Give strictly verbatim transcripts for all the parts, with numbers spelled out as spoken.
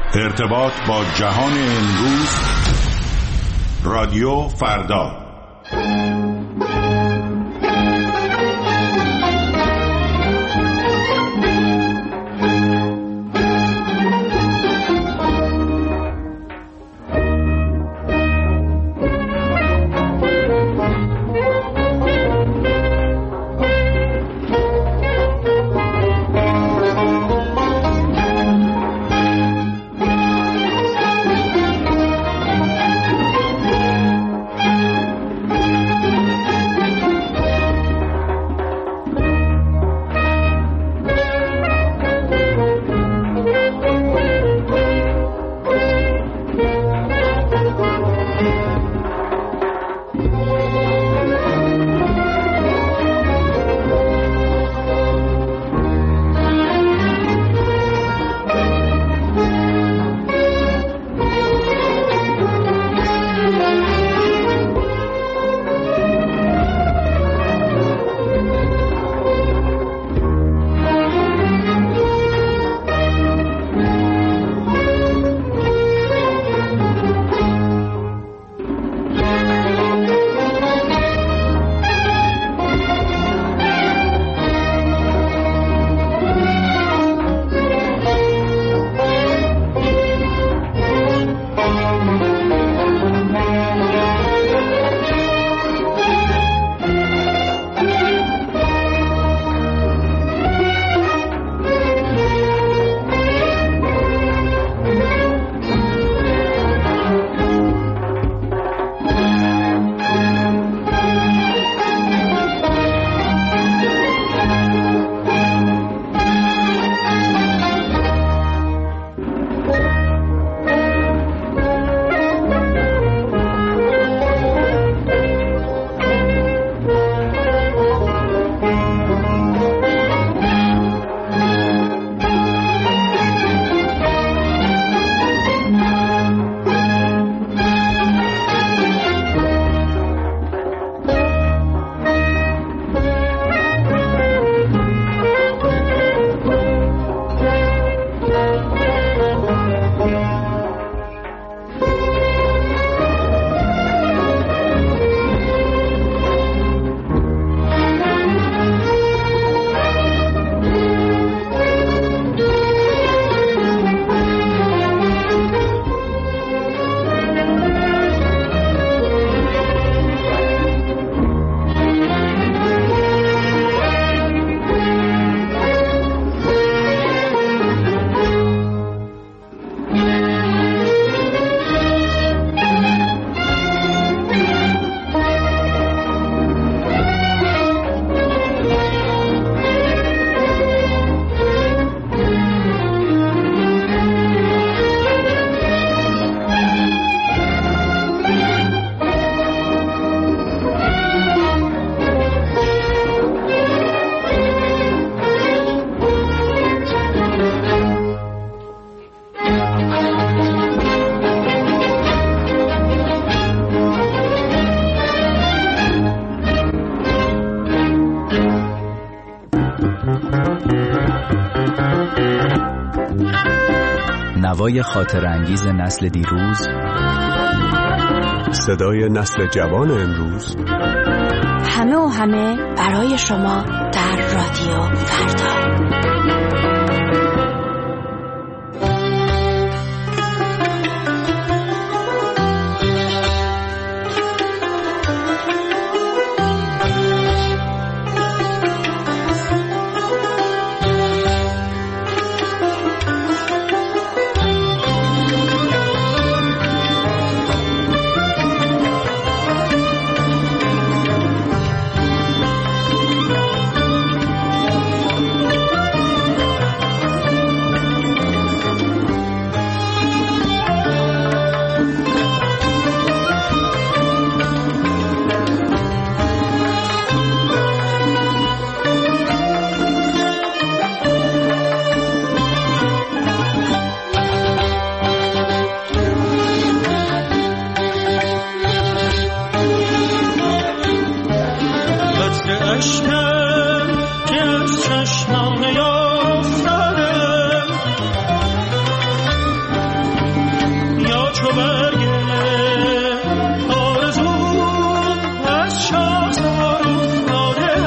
ارتباط با جهان امروز، رادیو فردا. نوای خاطرانگیز نسل دیروز، صدای نسل جوان امروز، همه و همه برای شما در رادیو فردا. چو برگه آرزو از شاخسار افتاده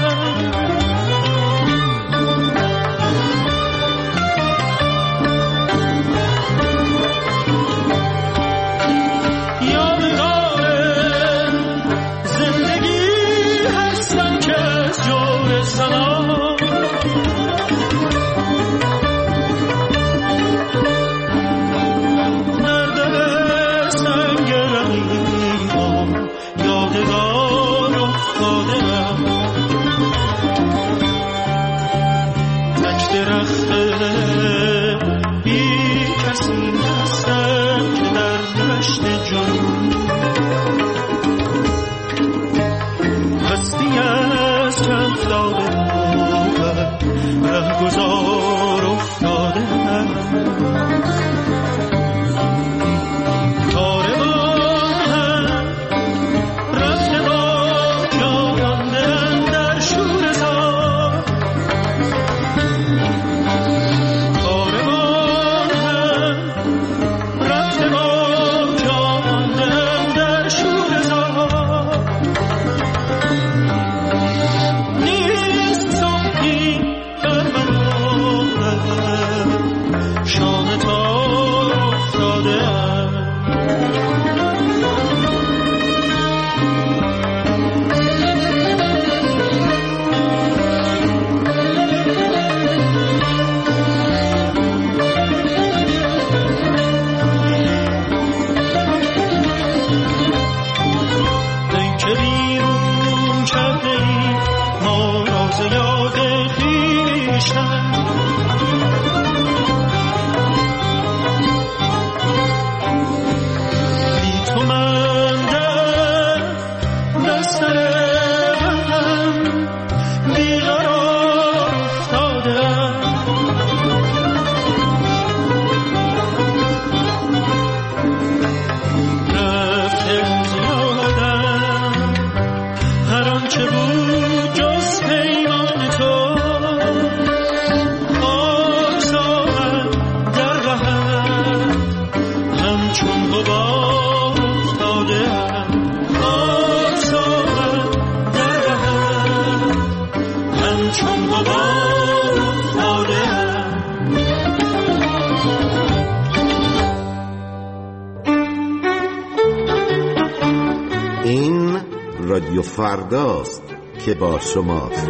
گذار افتاده کاروان هم رفته با جا ماندن در شور زار کاروان هم رفته با جا ماندن در شور زار نیست صبحی شام تار افتاده ای که بیرون کرده ای ما راز یاد خویشتن این رادیو فرداست که با شماست.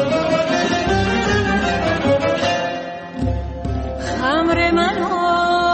خمر منو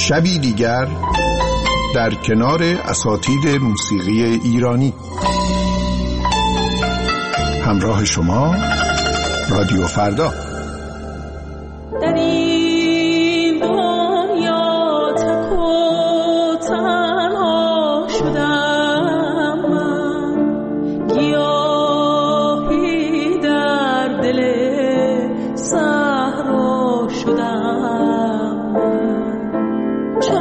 شبی دیگر در کنار اساتید موسیقی ایرانی. همراه شما رادیو فردا. در این دنیا تک و تنها شدم من، گیاهی در دل صحرا شدم من، چو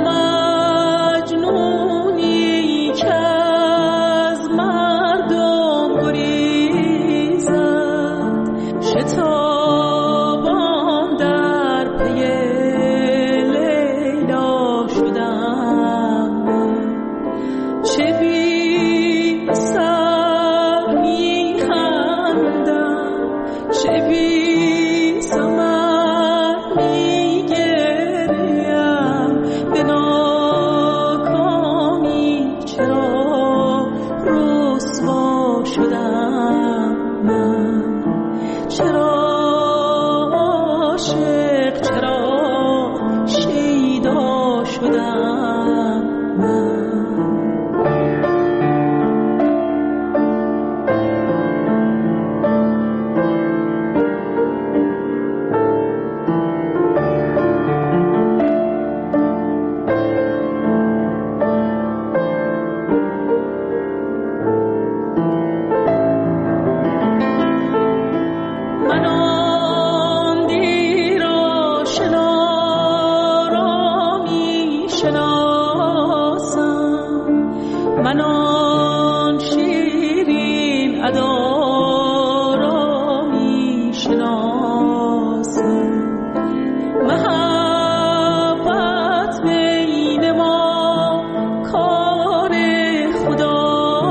مجنونی که از مردم گریزد، شتابان در پی لیلا شدم من، چه بی اثر می‌خندم، چه بی ثمر می‌گریم، به ناکامی چرا رسوا شدم من، چرا عاشق، چرا شیدا شدم من. من آن دیر آشنا را می شناسم، من آن شیرین ادا را می شناسم، محبت بین ما کار خدا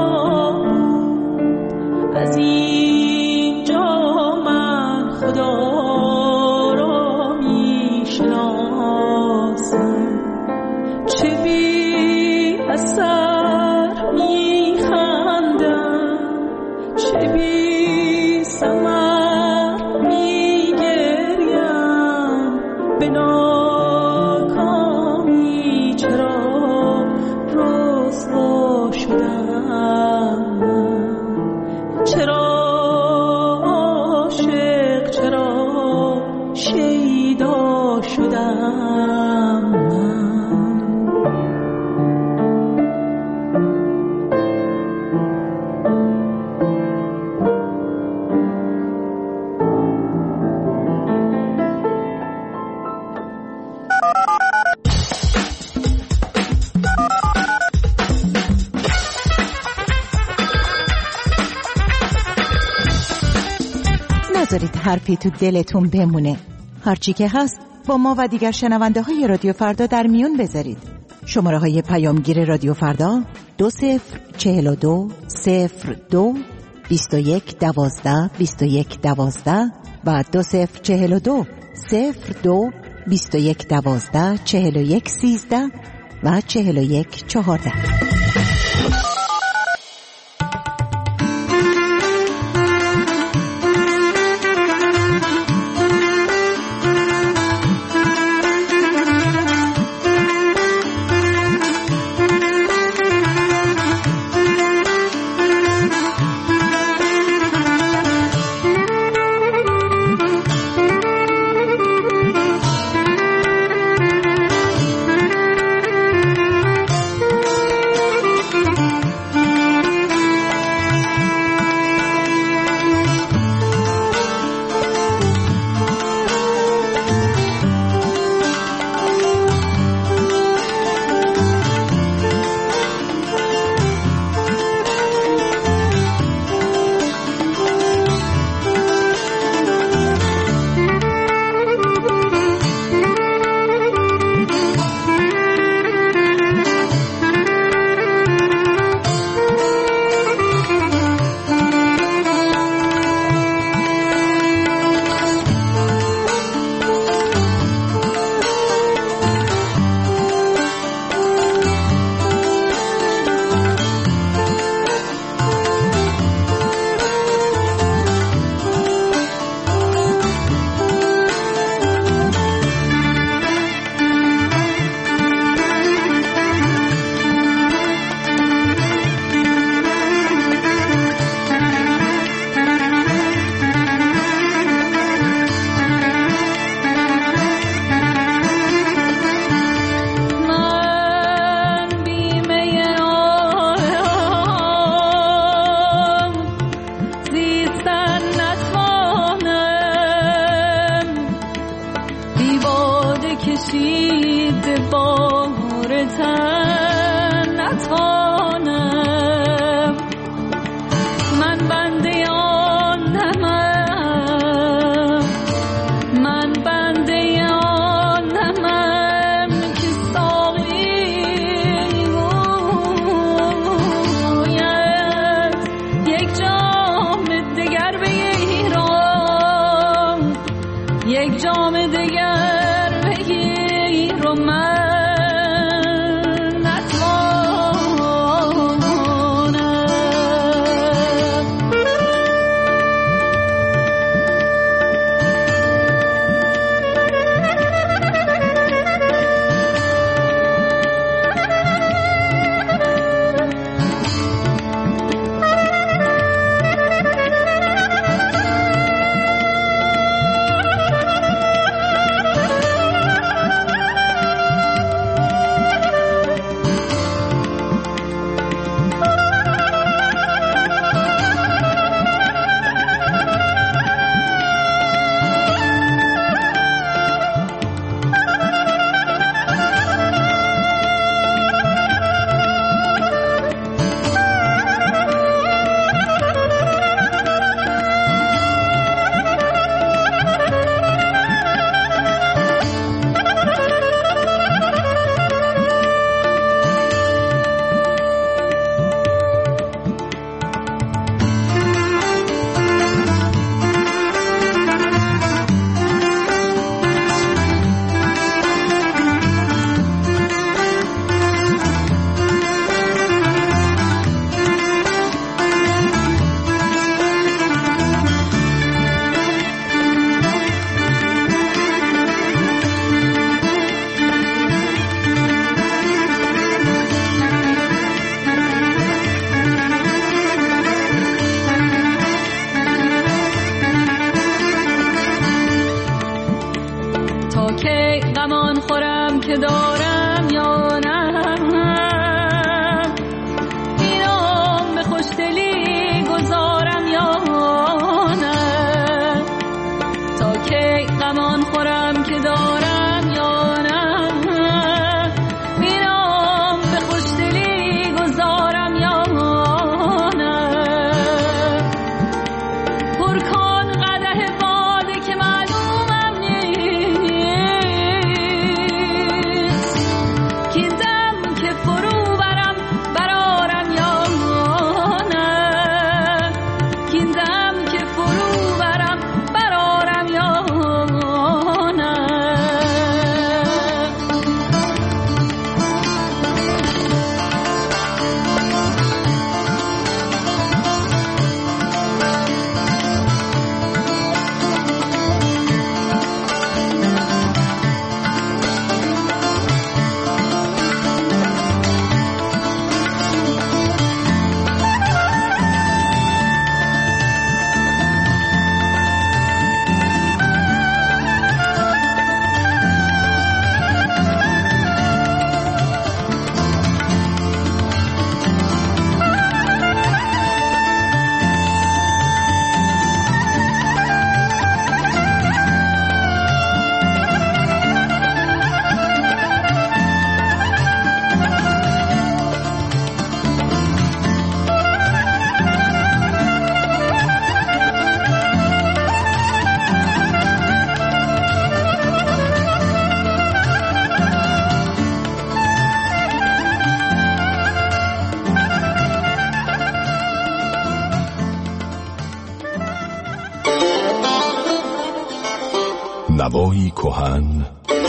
بود، از اینجا من خدا را می شناسم، چه بی اثر می خندم، چه بی ثمر می گریم، به ناکامی چرا رسوا شدم من، چرا عاشق، چرا شیدا شدم من. نذارید حرفی تو دلتون بمونه. هرچی که هست با ما و دیگر شنونده های رادیو فردا در میون بذارید. شماره های پیامگیر رادیو فردا دو صفر چهل و دو صفر دو بیست و یک دوازده بیست و یک دوازده و دو صفر چهل و دو صفر دو بیست و یک دوازده چهل و یک سیزده و چهل و یک چهارده. یک جام دیگر بگیر و من نوایی کهن،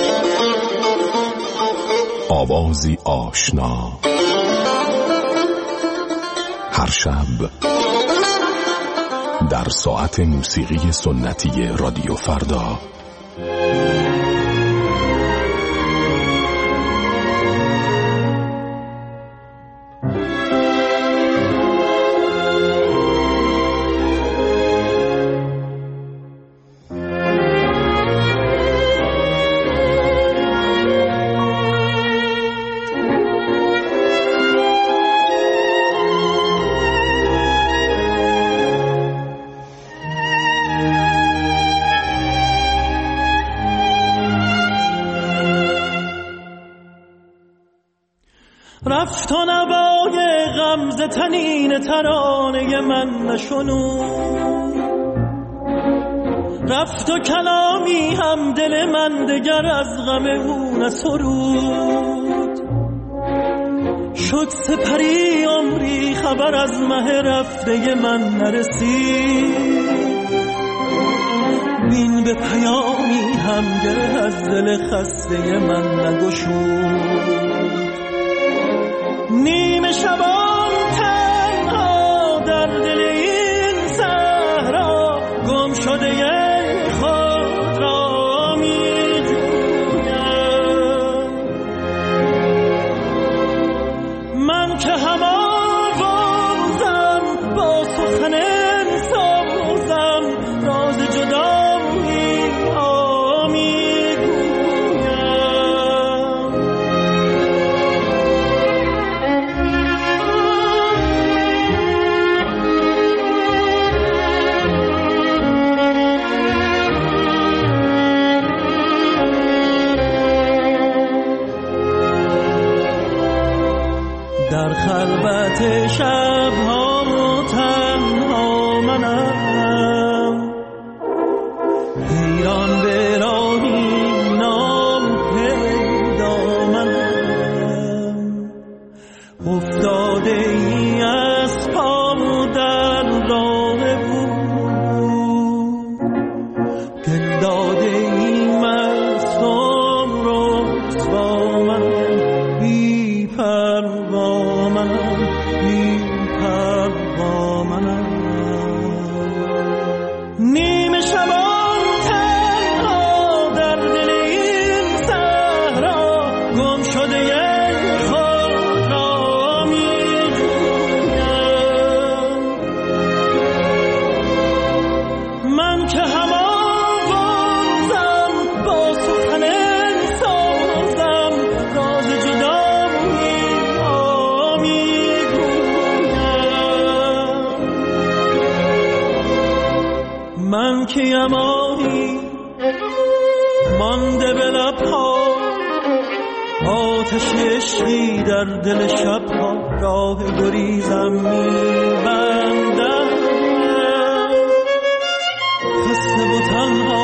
آوازی آشنا، هر شب در ساعت موسیقی سنتی رادیو فردا. رفت و نوای غمزه تنین ترانه من نشنود، رفت و کلامی هم دل من دگر از غم او نسرود. شد سپری عمری خبر از مه رفته من نرسید، بین به پیامی هم گره از دل خسته من نگشود. نیمه شبان تنها در دل این صحرا گم شده خود را می جویم. من که هم آوازم با سخن سازم راز جدایی ها می گویم. در خلوت شبها تنها منم، حیران به راهی نام پیدا منم. افتاده ای از پا در راه بود، دل داده ای مستم رسوا منم، بی پروا منم، بی پروا منم. نیمه شبان تنها در دل این صحرا گم شده خود را می جویم. من که هم آوازم با سخن سازم راز جدایی ها می گویم. من که یمانی مانده به لبها، آتش عشقی در دل شبها راه گریزم می بندم. خسته و تنها